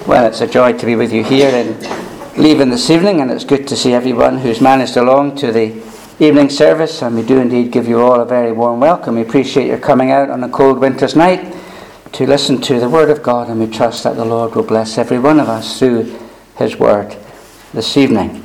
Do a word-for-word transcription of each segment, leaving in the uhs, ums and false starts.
Well, it's a joy to be with you here in Leven this evening, and it's good to see everyone who's managed along to the evening service, and we do indeed give you all a very warm welcome. We appreciate your coming out on a cold winter's night to listen to the Word of God, and we trust that the Lord will bless every one of us through His Word this evening.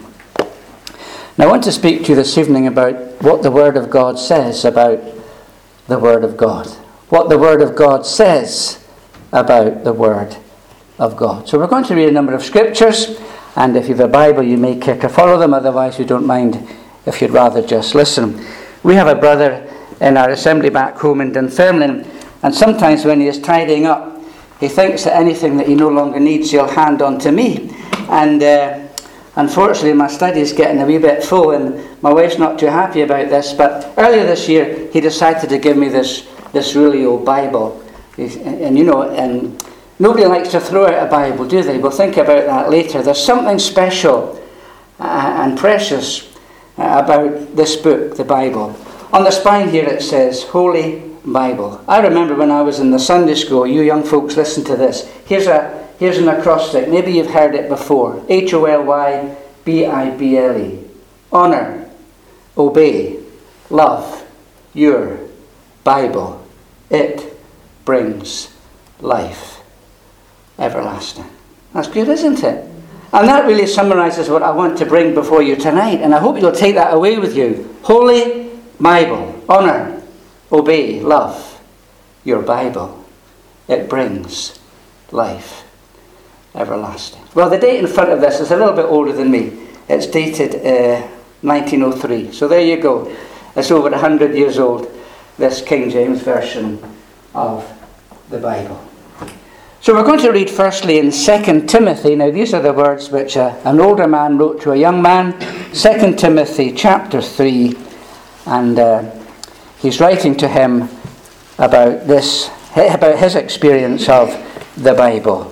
Now, I want to speak to you this evening about what the Word of God says about the Word of God. What the Word of God says about the Word of God. So we're going to read a number of scriptures, and if you have a Bible you may care to follow them, otherwise we don't mind if you'd rather just listen. We have a brother in our assembly back home in Dunfermline, and sometimes when he is tidying up he thinks that anything that he no longer needs he'll hand on to me, and uh, unfortunately my study is getting a wee bit full and my wife's not too happy about this, but earlier this year he decided to give me this this really old Bible, and, and you know, and nobody likes to throw out a Bible, do they? We'll think about that later. There's something special uh, and precious uh, about this book, the Bible. On the spine here it says, Holy Bible. I remember when I was in the Sunday school, you young folks listen to this. Here's a here's an acrostic. Maybe you've heard it before. H O L Y B I B L E. Honour, obey, love, your Bible. It brings life everlasting. That's good, isn't it? And that really summarises what I want to bring before you tonight, and I hope you'll take that away with you. Holy Bible. Honour, obey, love your Bible. It brings life everlasting. Well, the date in front of this is a little bit older than me. It's dated uh, nineteen oh three. So there you go. It's over one hundred years old, this King James Version of the Bible. So we're going to read firstly in Second Timothy. Now these are the words which uh, an older man wrote to a young man. Second Timothy chapter three. And uh, he's writing to him about this, about his experience of the Bible.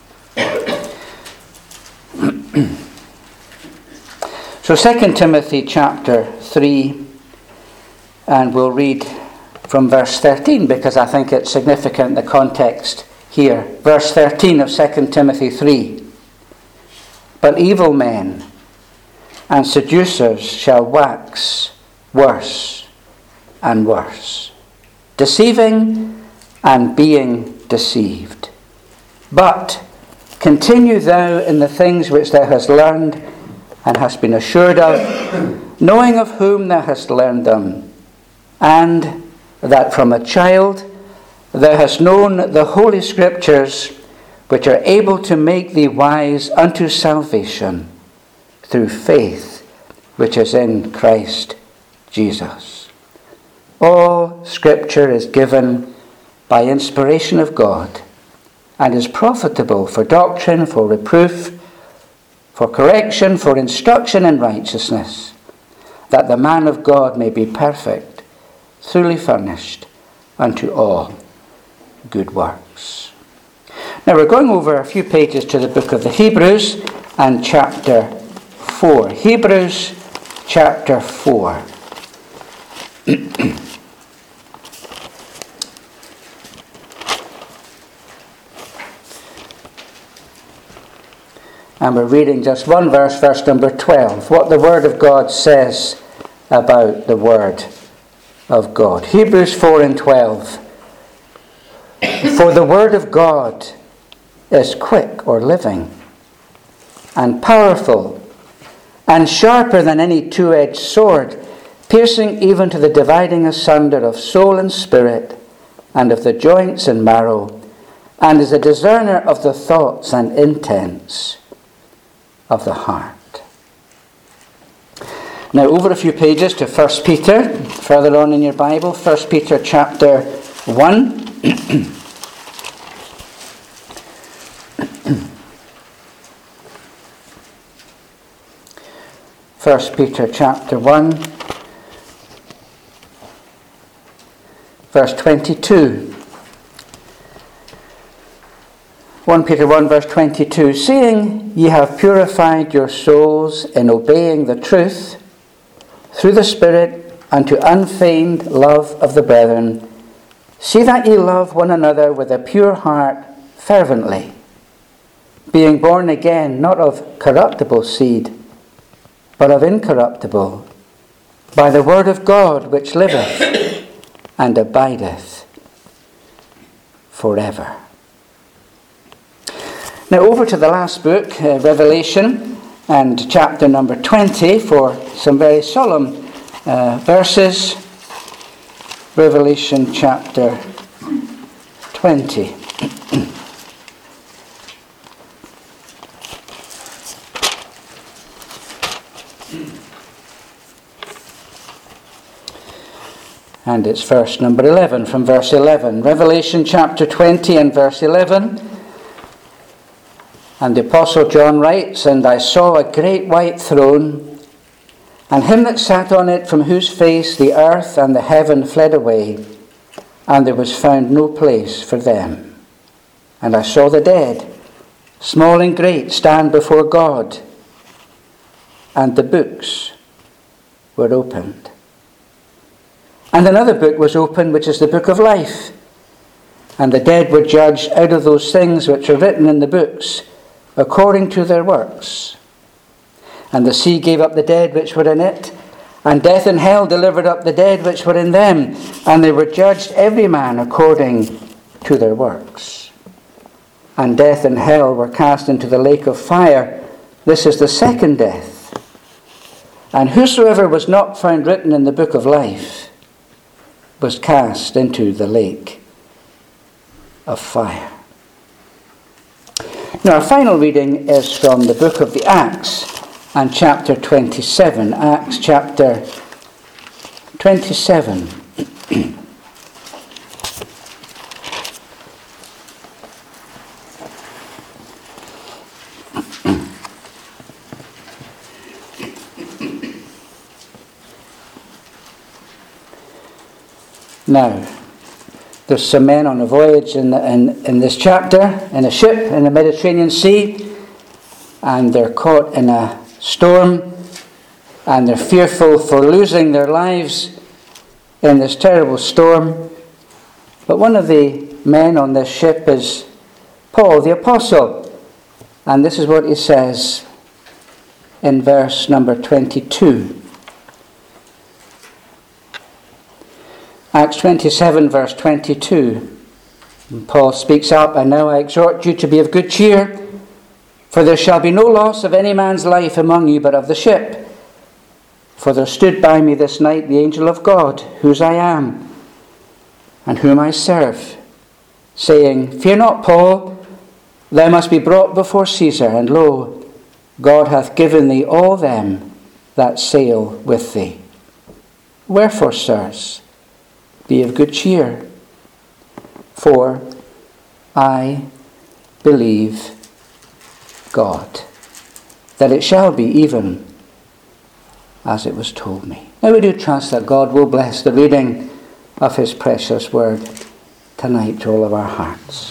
So Second Timothy chapter three, and we'll read from verse thirteen because I think it's significant, the context here. Verse thirteen of Second Timothy three. But evil men and seducers shall wax worse and worse, deceiving and being deceived. But continue thou in the things which thou hast learned and hast been assured of, knowing of whom thou hast learned them, and that from a child thou hast known the holy scriptures, which are able to make thee wise unto salvation through faith which is in Christ Jesus. All scripture is given by inspiration of God, and is profitable for doctrine, for reproof, for correction, for instruction in righteousness, that the man of God may be perfect, truly furnished unto all good works. Now we're going over a few pages to the book of the Hebrews and chapter four. Hebrews chapter four. And we're reading just one verse, verse number twelve. What the Word of God says about the Word of God. Hebrews four and twelve. For the Word of God is quick or living, and powerful, and sharper than any two-edged sword, piercing even to the dividing asunder of soul and spirit, and of the joints and marrow, and is a discerner of the thoughts and intents of the heart. Now over a few pages to First Peter, further on in your Bible, First Peter chapter one. First Peter chapter one, verse twenty-two. First Peter one verse twenty-two. Seeing ye have purified your souls in obeying the truth through the Spirit unto unfeigned love of the brethren, see that ye love one another with a pure heart fervently, being born again, not of corruptible seed, but of incorruptible, by the word of God which liveth and abideth forever. Now over to the last book, uh, Revelation, and chapter number twenty for some very solemn uh, verses. Revelation chapter twenty. And it's verse number eleven, from verse eleven. Revelation chapter twenty and verse eleven. And the Apostle John writes, "And I saw a great white throne, and him that sat on it, from whose face the earth and the heaven fled away, and there was found no place for them. And I saw the dead, small and great, stand before God, and the books were opened. And another book was opened, which is the book of life. And the dead were judged out of those things which are written in the books, according to their works. And the sea gave up the dead which were in it, and death and hell delivered up the dead which were in them, and they were judged every man according to their works. And death and hell were cast into the lake of fire. This is the second death. And whosoever was not found written in the book of life was cast into the lake of fire." Now, our final reading is from the book of the Acts and chapter twenty-seven. Acts chapter twenty-seven. Now, there's some men on a voyage in, the, in, in this chapter, in a ship in the Mediterranean Sea, and they're caught in a storm, and they're fearful for losing their lives in this terrible storm. But one of the men on this ship is Paul the Apostle, and this is what he says in verse number twenty-two. Acts twenty-seven, verse twenty-two. And Paul speaks up, "And now I exhort you to be of good cheer, for there shall be no loss of any man's life among you, but of the ship. For there stood by me this night the angel of God, whose I am, and whom I serve, saying, Fear not, Paul, thou must be brought before Caesar, and lo, God hath given thee all them that sail with thee. Wherefore, sirs, be of good cheer, for I believe God, that it shall be even as it was told me." Now we do trust that God will bless the reading of his precious word tonight to all of our hearts.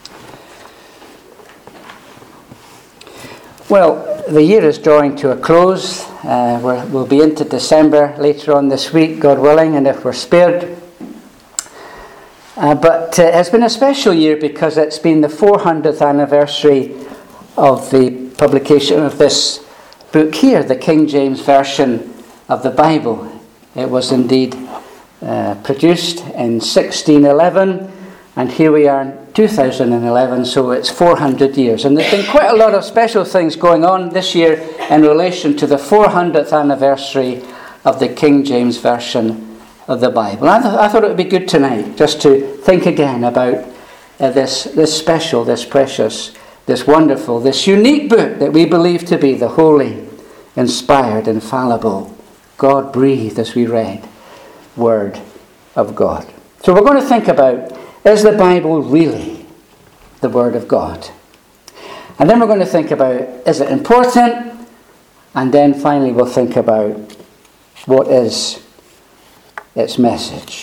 Well, the year is drawing to a close. Uh, we're, we'll be into December later on this week, God willing, and if we're spared. Uh, but uh, it's been a special year because it's been the four hundredth anniversary of the publication of this book here, the King James Version of the Bible. It was indeed uh, produced in sixteen eleven, and here we are in two thousand eleven, so it's four hundred years. And there's been quite a lot of special things going on this year in relation to the four hundredth anniversary of the King James Version of the Bible. I, th- I thought it would be good tonight just to think again about uh, this, this special, this precious, this wonderful, this unique book that we believe to be the holy, inspired, infallible, God-breathed, as we read, Word of God. So we're going to think about, is the Bible really the Word of God? And then we're going to think about, is it important? And then finally we'll think about, what is its message?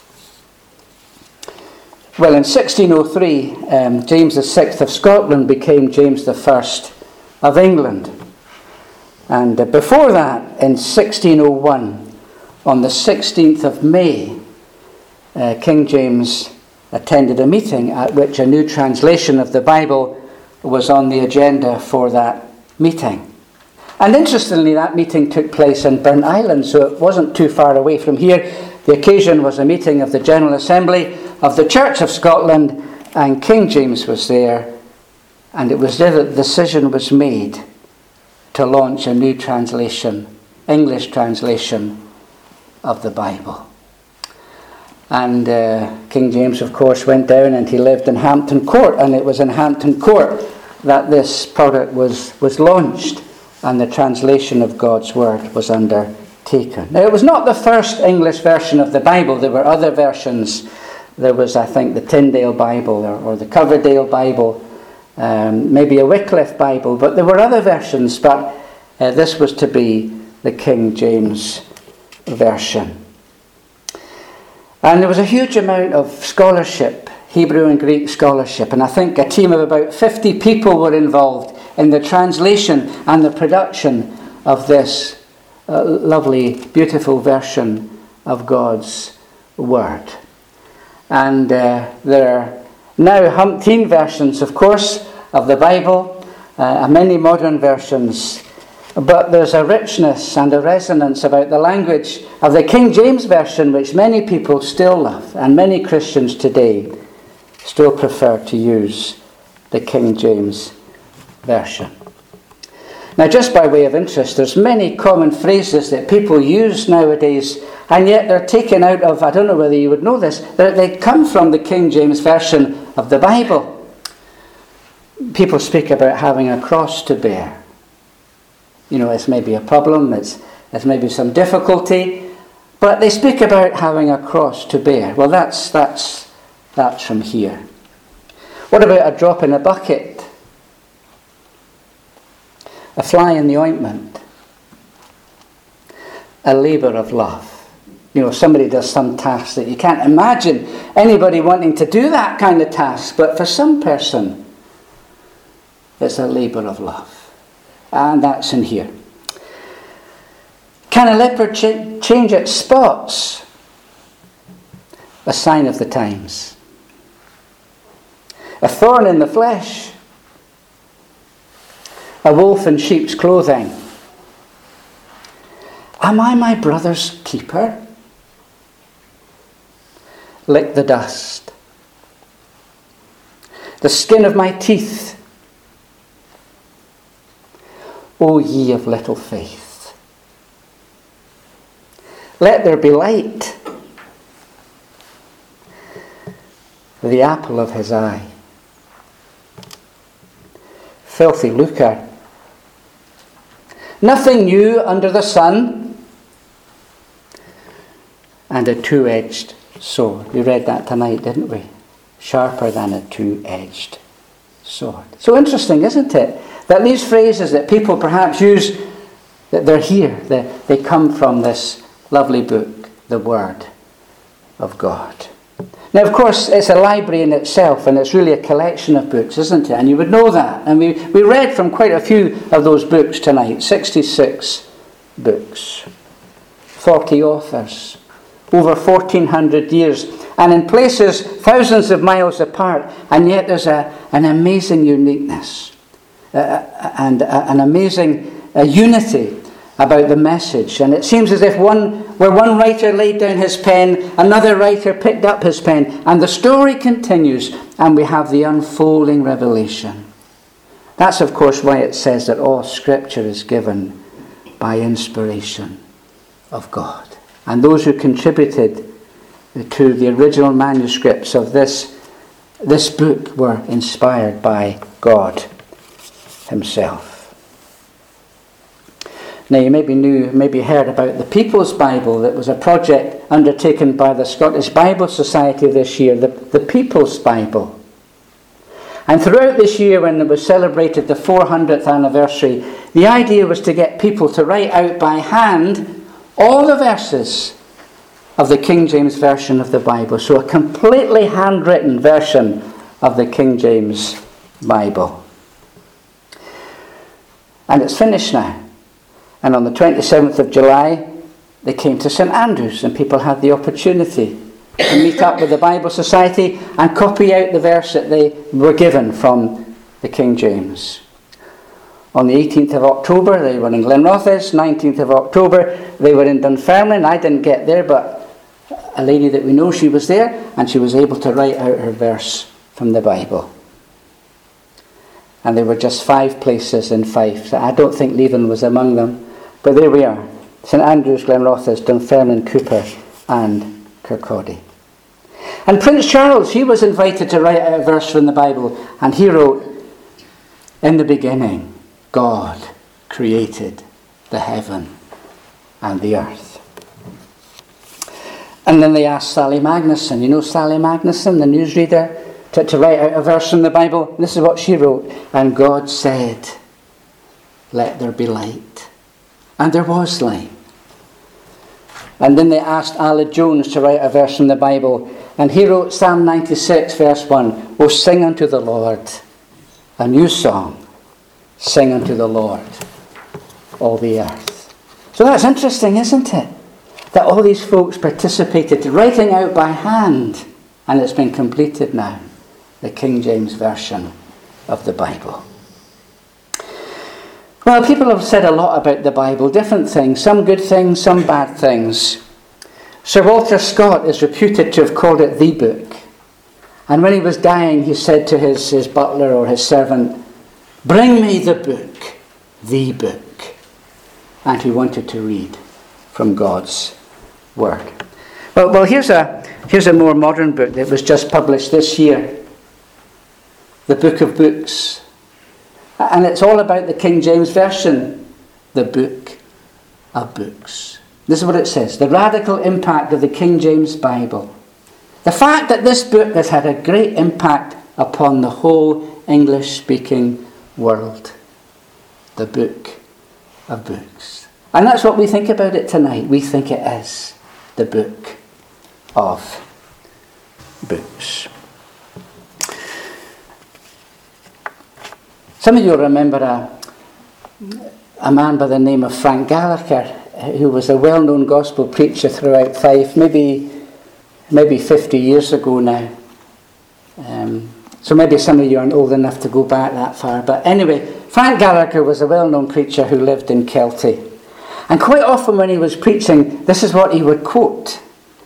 Well, in sixteen oh three, um, James the sixth of Scotland became James the first of England. And uh, before that, in sixteen oh one, on the sixteenth of May, uh, King James attended a meeting at which a new translation of the Bible was on the agenda for that meeting. And interestingly, that meeting took place in Burnt Island, so it wasn't too far away from here. The occasion was a meeting of the General Assembly of the Church of Scotland, and King James was there, and it was there that the decision was made to launch a new translation, English translation of the Bible. And uh, King James, of course, went down and he lived in Hampton Court, and it was in Hampton Court that this product was, was launched, and the translation of God's Word was undertaken. Now, it was not the first English version of the Bible. There were other versions. There was, I think, the Tyndale Bible or, or the Coverdale Bible, um, maybe a Wycliffe Bible, but there were other versions, but uh, this was to be the King James version. And there was a huge amount of scholarship, Hebrew and Greek scholarship, and I think a team of about fifty people were involved in the translation and the production of this uh, lovely, beautiful version of God's Word. And uh, there are now umpteen versions, of course, of the Bible, uh, many modern versions, but there's a richness and a resonance about the language of the King James Version, which many people still love, and many Christians today still prefer to use the King James Version. Now, just by way of interest, there's many common phrases that people use nowadays, and yet they're taken out of, I don't know whether you would know this, they come from the King James Version of the Bible. People speak about having a cross to bear. You know, it's maybe a problem, it's, it's maybe some difficulty, but they speak about having a cross to bear. Well, that's, that's, that's from here. What about a drop in a bucket? A fly in the ointment? A labour of love? You know, somebody does some task that you can't imagine anybody wanting to do that kind of task, but for some person, it's a labour of love. And that's in here. Can a leopard ch- change its spots? A sign of the times. A thorn in the flesh. A wolf in sheep's clothing. Am I my brother's keeper? Lick the dust. The skin of my teeth. O ye of little faith. Let there be light. The apple of his eye. Filthy lucre. Nothing new under the sun. And a two-edged sword. We read that tonight, didn't we? Sharper than a two-edged sword. So interesting, isn't it? That these phrases that people perhaps use, that they're here, they, they come from this lovely book, the Word of God. Now, of course, it's a library in itself, and it's really a collection of books, isn't it? And you would know that. And we, we read from quite a few of those books tonight, sixty-six books, forty authors, over fourteen hundred years, and in places thousands of miles apart, and yet there's a, an amazing uniqueness. Uh, and uh, an amazing uh, unity about the message. And it seems as if one, where one writer laid down his pen, another writer picked up his pen, and the story continues, and we have the unfolding revelation. That's, of course, why it says that all Scripture is given by inspiration of God. And those who contributed to the original manuscripts of this, this book were inspired by God Himself. Now, you maybe knew, maybe heard about the People's Bible. That was a project undertaken by the Scottish Bible Society this year, the, the People's Bible. And throughout this year, when it was celebrated the four hundredth anniversary, the idea was to get people to write out by hand all the verses of the King James Version of the Bible. So a completely handwritten version of the King James Bible. And it's finished now. And on the twenty-seventh of July, they came to St Andrews, and people had the opportunity to meet up with the Bible Society and copy out the verse that they were given from the King James. On the eighteenth of October, they were in Glenrothes. nineteenth of October, they were in Dunfermline. I didn't get there, but a lady that we know, she was there, and she was able to write out her verse from the Bible. And there were just five places in Fife. So I don't think Leven was among them. But there we are. St Andrews, Glenrothes, Dunfermline, Cooper and Kirkcaldy. And Prince Charles, he was invited to write out a verse from the Bible. And he wrote, "In the beginning, God created the heaven and the earth." And then they asked Sally Magnuson, you know Sally Magnuson, the newsreader, to, to write out a verse from the Bible. This is what she wrote. "And God said, let there be light. And there was light." And then they asked Aled Jones to write a verse from the Bible. And he wrote Psalm ninety-six, verse one. "O sing unto the Lord a new song. Sing unto the Lord, all the earth." So that's interesting, isn't it? That all these folks participated, writing out by hand. And it's been completed now. The King James Version of the Bible. Well, people have said a lot about the Bible, different things, some good things, some bad things. Sir Walter Scott is reputed to have called it the book. And when he was dying, he said to his, his butler or his servant, "Bring me the book, the book." And he wanted to read from God's Word. Well, well here's a, here's a more modern book that was just published this year. The Book of Books. And it's all about the King James Version. The Book of Books. This is what it says. The radical impact of the King James Bible. The fact that this book has had a great impact upon the whole English-speaking world. The Book of Books. And that's what we think about it tonight. We think it is the Book of Books. Some of you remember a, a man by the name of Frank Gallagher, who was a well-known gospel preacher throughout Fife, maybe maybe fifty years ago now. Um, so maybe some of you aren't old enough to go back that far. But anyway, Frank Gallagher was a well-known preacher who lived in Kelty. And quite often when he was preaching, this is what he would quote.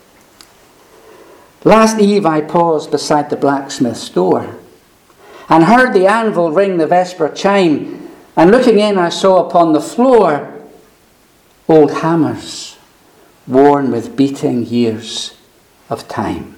"Last eve I paused beside the blacksmith's door, and heard the anvil ring the vesper chime, and looking in I saw upon the floor old hammers, worn with beating years of time.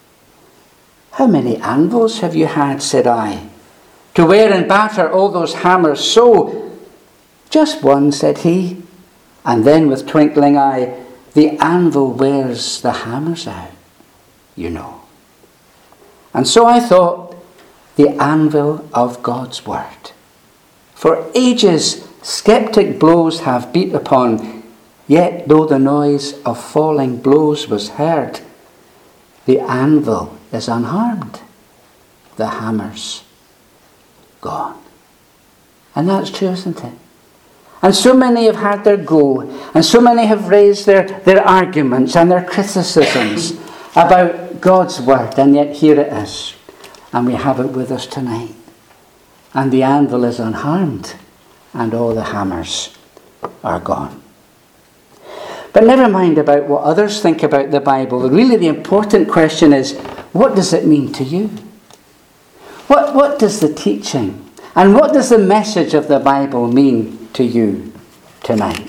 'How many anvils have you had,' said I, 'to wear and batter all those hammers so?' 'Just one,' said he, and then with twinkling eye, 'The anvil wears the hammers out, you know.' And so I thought, the anvil of God's Word. For ages sceptic blows have beat upon, yet though the noise of falling blows was heard, the anvil is unharmed, the hammer's gone." And that's true, isn't it? And so many have had their go, and so many have raised their, their arguments and their criticisms about God's Word, and yet here it is. And we have it with us tonight. And the anvil is unharmed, and all the hammers are gone. But never mind about what others think about the Bible. Really the important question is, what does it mean to you? What, what does the teaching and what does the message of the Bible mean to you tonight?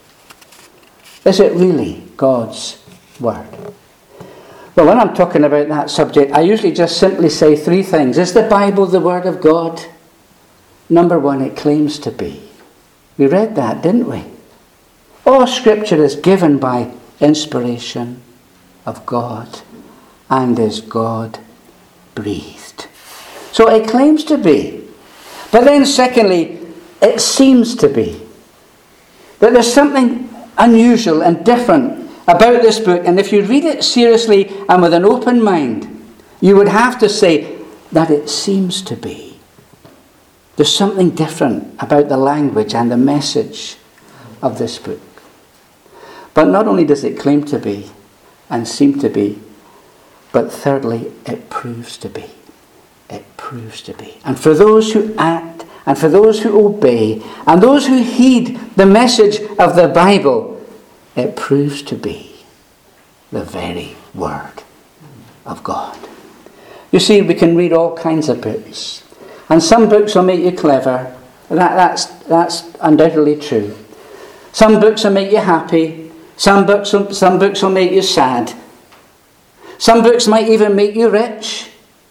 Is it really God's Word? Well, when I'm talking about that subject, I usually just simply say three things. Is the Bible the Word of God? Number one, it claims to be. We read that, didn't we? All Scripture is given by inspiration of God and is God-breathed. So it claims to be. But then secondly, it seems to be. That there's something unusual and different about this book, and if you read it seriously and with an open mind, you would have to say that it seems to be. There's something different about the language and the message of this book. But not only does it claim to be and seem to be, but thirdly, it proves to be. It proves proves to be. And for those who act, and for those who obey, and those who heed the message of the Bible, it proves to be the very Word of God. You see, we can read all kinds of books, and some books will make you clever. That, that's, that's undoubtedly true. Some books will make you happy. Some books, will, some books will make you sad. Some books might even make you rich.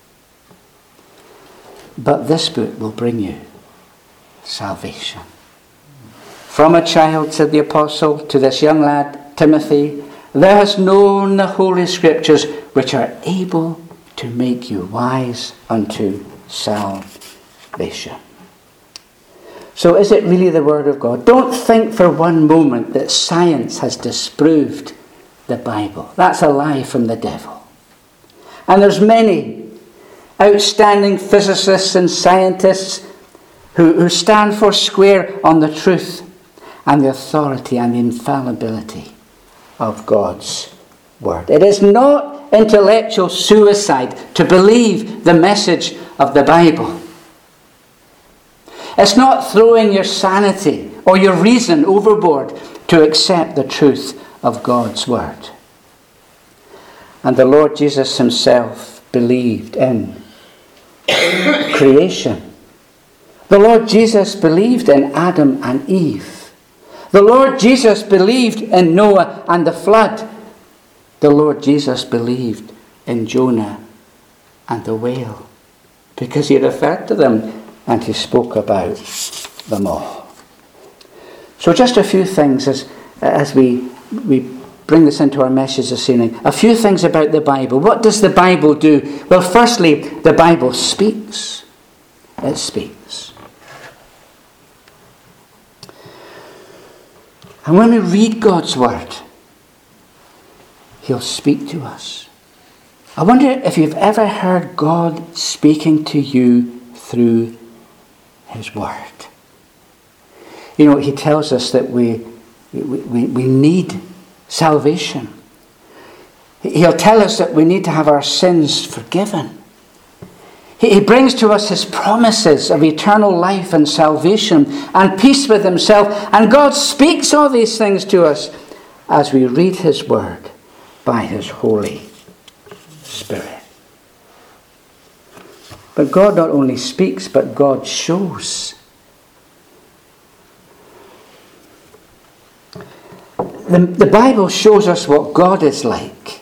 But this book will bring you salvation. From a child, said the apostle, to this young lad, Timothy, thou hast known the Holy Scriptures, which are able to make you wise unto salvation. So is it really the Word of God? Don't think for one moment that science has disproved the Bible. That's a lie from the devil. And there's many outstanding physicists and scientists who, who stand for square on the truth and the authority and the infallibility of God's Word. It is not intellectual suicide to believe the message of the Bible. It's not throwing your sanity or your reason overboard to accept the truth of God's Word. And the Lord Jesus himself believed in creation. The Lord Jesus believed in Adam and Eve. The Lord Jesus believed in Noah and the flood. The Lord Jesus believed in Jonah and the whale, because he referred to them and he spoke about them all. So just a few things as, as we, we bring this into our message this evening. A few things about the Bible. What does the Bible do? Well, firstly, the Bible speaks. It speaks. And when we read God's Word, He'll speak to us. I wonder if you've ever heard God speaking to you through His Word. You know, He tells us that we, we, we, we need salvation. He'll tell us that we need to have our sins forgiven. He, he brings to us His promises of eternal life and salvation and peace with Himself. And God speaks all these things to us as we read His Word by His Holy Spirit. But God not only speaks, but God shows. The, the Bible shows us what God is like.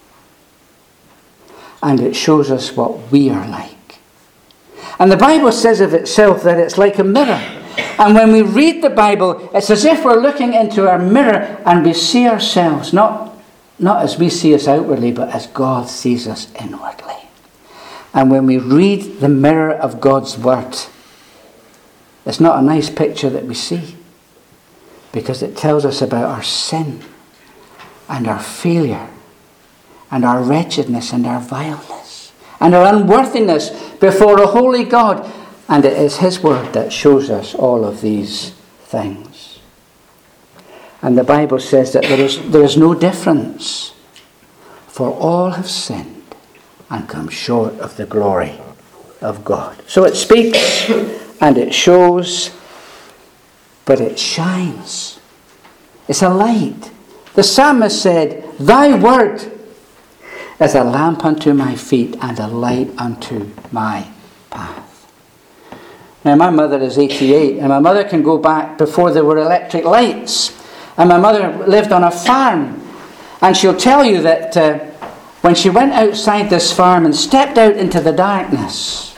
And it shows us what we are like. And the Bible says of itself that it's like a mirror. And when we read the Bible, it's as if we're looking into our mirror and we see ourselves, not, not as we see us outwardly, but as God sees us inwardly. And when we read the mirror of God's Word, it's not a nice picture that we see, because it tells us about our sin and our failure and our wretchedness and our vileness and our unworthiness before a holy God. And it is His Word that shows us all of these things. And the Bible says that there is, there is no difference, for all have sinned and come short of the glory of God. So it speaks and it shows, but it shines. It's a light. The psalmist said, Thy word is a lamp unto my feet and a light unto my path. Now my mother is eighty-eight, and my mother can go back before there were electric lights. And my mother lived on a farm. And she'll tell you that uh, when she went outside this farm and stepped out into the darkness,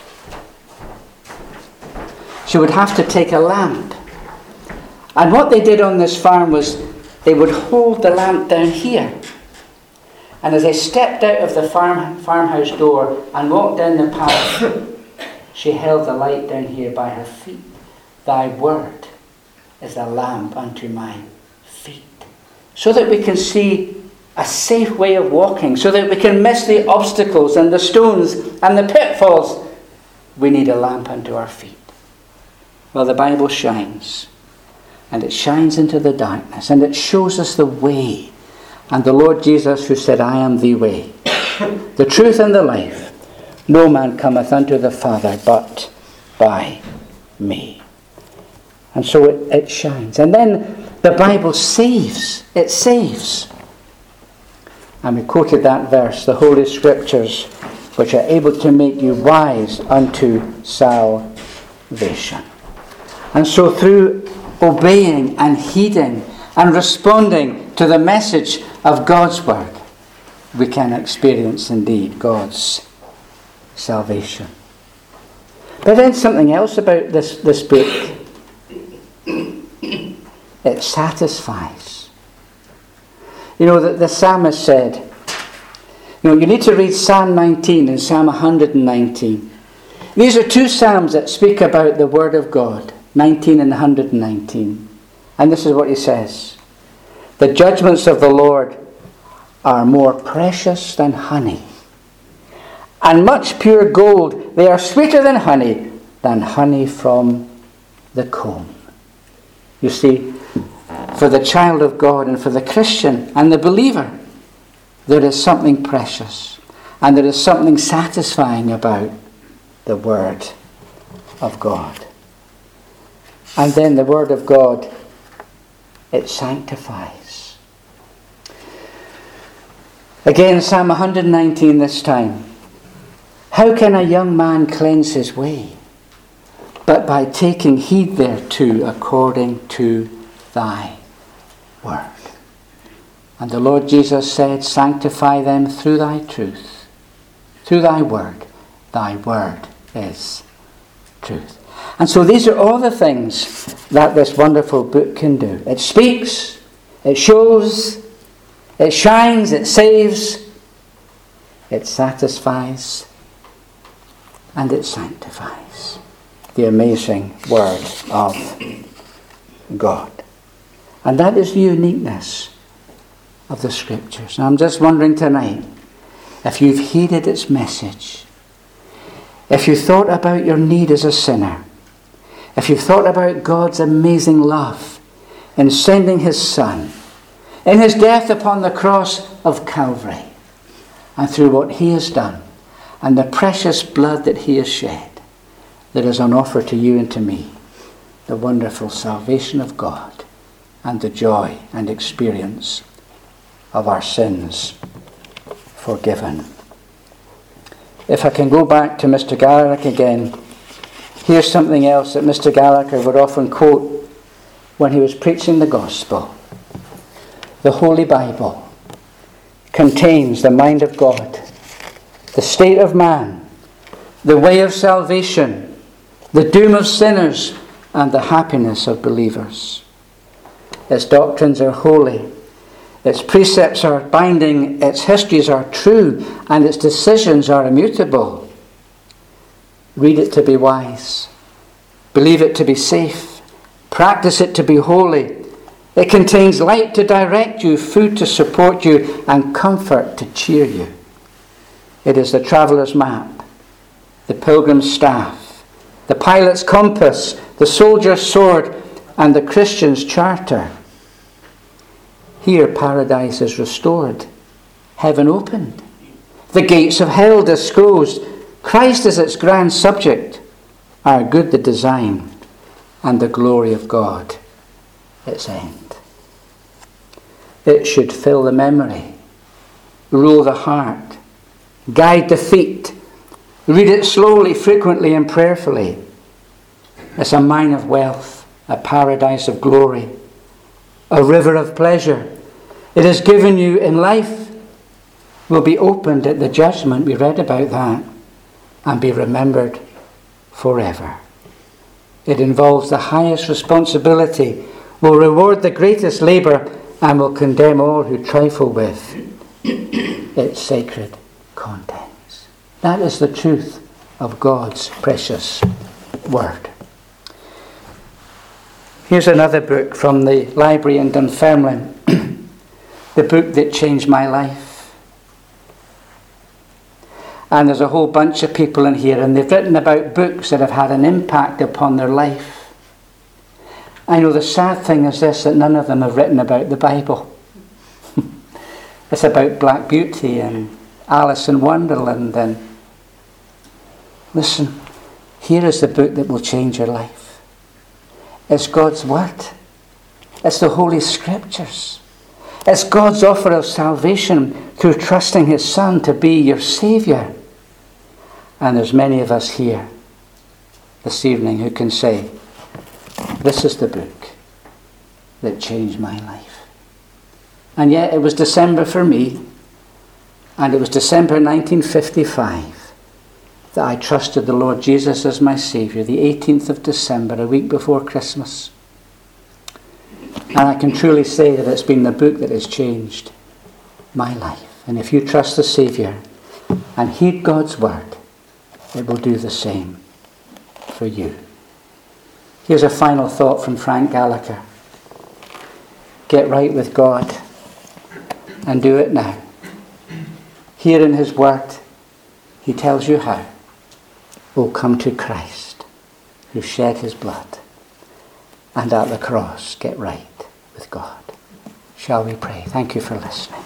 she would have to take a lamp. And what they did on this farm was they would hold the lamp down here. And as they stepped out of the farm farmhouse door and walked down the path, she held the light down here by her feet. Thy word is a lamp unto my feet. So that we can see a safe way of walking, so that we can miss the obstacles and the stones and the pitfalls. We need a lamp unto our feet. Well, the Bible shines, and it shines into the darkness, and it shows us the way. And the Lord Jesus, who said, I am the way, the truth and the life, No man cometh unto the Father but by me. And so it, it shines. And then the Bible saves. It saves. And we quoted that verse, the Holy Scriptures, which are able to make you wise unto salvation. And so through obeying and heeding and responding to the message of God's word, we can experience indeed God's salvation. But then something else about this, this book. It satisfies. You know, the, the psalmist said, you know, you need to read Psalm nineteen and Psalm one hundred nineteen. These are two psalms that speak about the word of God, nineteen and one hundred nineteen. And this is what he says. The judgments of the Lord are more precious than honey, and much pure gold. They are sweeter than honey, than honey from the comb. You see, for the child of God and for the Christian and the believer, there is something precious and there is something satisfying about the Word of God. And then the Word of God, it sanctifies. Again, Psalm one hundred nineteen this time. How can a young man cleanse his way? But by taking heed thereto according to thy word. And the Lord Jesus said, sanctify them through thy truth. Through thy word. Thy word is truth. And so these are all the things that this wonderful book can do. It speaks, it shows, it shines, it saves, it satisfies, and it sanctifies. The amazing word of God. And that is the uniqueness of the Scriptures. And I'm just wondering tonight if you've heeded its message, if you thought about your need as a sinner, if you thought about God's amazing love in sending his Son, in his death upon the cross of Calvary, and through what he has done, and the precious blood that he has shed, there is on offer to you and to me the wonderful salvation of God and the joy and experience of our sins forgiven. If I can go back to Mister Garlick again, here's something else that Mister Gallagher would often quote when he was preaching the gospel. The Holy Bible contains the mind of God, the state of man, the way of salvation, the doom of sinners, and the happiness of believers. Its doctrines are holy, its precepts are binding, its histories are true, and its decisions are immutable. Read it to be wise, believe it to be safe, practice it to be holy. It contains light to direct you, food to support you, and comfort to cheer you. It is the traveller's map, the pilgrim's staff, the pilot's compass, the soldier's sword, and the Christian's charter. Here paradise is restored, heaven opened, the gates of hell disclosed. Christ is its grand subject, our good the design, and the glory of God its end. It should fill the memory, rule the heart, guide the feet. Read it slowly, frequently, and prayerfully. It's a mine of wealth, a paradise of glory, a river of pleasure. It is given you in life, will be opened at the judgment. We read about that, and be remembered forever. It involves the highest responsibility, will reward the greatest labour, and will condemn all who trifle with its sacred contents. That is the truth of God's precious word. Here's another book from the library in Dunfermline, the book that changed my life. And there's a whole bunch of people in here, and they've written about books that have had an impact upon their life. I know the sad thing is this, that none of them have written about the Bible. It's about Black Beauty and Alice in Wonderland and Listen, here is the book that will change your life. It's God's Word. It's the Holy Scriptures. It's God's offer of salvation through trusting His Son to be your Saviour. And there's many of us here this evening who can say, this is the book that changed my life. And yet it was December for me, and it was December nineteen fifty-five that I trusted the Lord Jesus as my Saviour, the eighteenth of December, a week before Christmas. And I can truly say that it's been the book that has changed my life. And if you trust the Saviour and heed God's word, it will do the same for you. Here's a final thought from Frank Gallagher. Get right with God and do it now. Here in His word, He tells you how. Oh, come to Christ, who shed His blood, and at the cross get right with God. Shall we pray? Thank you for listening.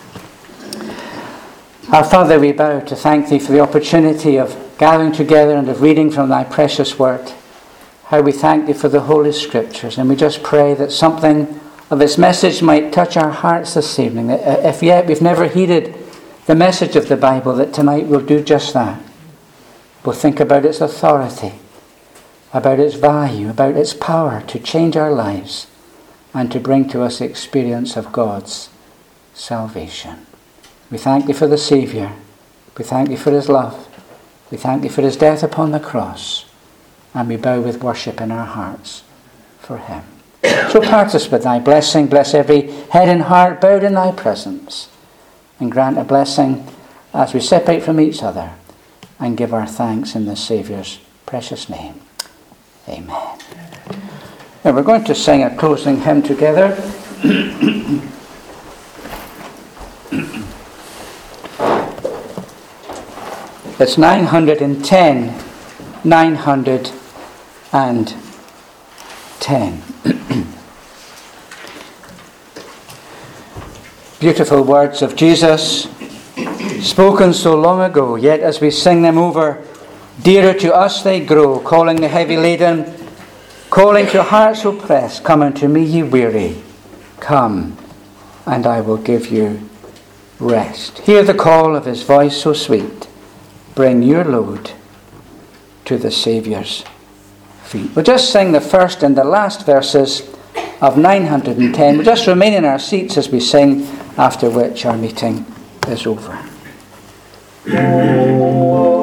Our Father, we bow to thank Thee for the opportunity of gathering together and of reading from Thy precious word. How we thank Thee for the Holy Scriptures, and we just pray that something of its message might touch our hearts this evening. That if yet we've never heeded the message of the Bible, that tonight we'll do just that. We'll think about its authority, about its value, about its power to change our lives and to bring to us the experience of God's salvation. We thank Thee for the Saviour. We thank Thee for His love. We thank Thee for His death upon the cross. And we bow with worship in our hearts for Him. So part us with Thy blessing. Bless every head and heart bowed in Thy presence. And grant a blessing as we separate from each other and give our thanks in the Saviour's precious name. Amen. Now we're going to sing a closing hymn together. It's nine hundred ten. nine hundred ten. Beautiful words of Jesus, spoken so long ago, yet as we sing them over, dearer to us they grow, calling the heavy laden, calling to hearts oppressed, come unto me ye weary, come, and I will give you rest. Hear the call of His voice so sweet, bring your load to the Saviour's feet. We'll just sing the first and the last verses of nine hundred ten. We'll just remain in our seats as we sing, after which our meeting is over.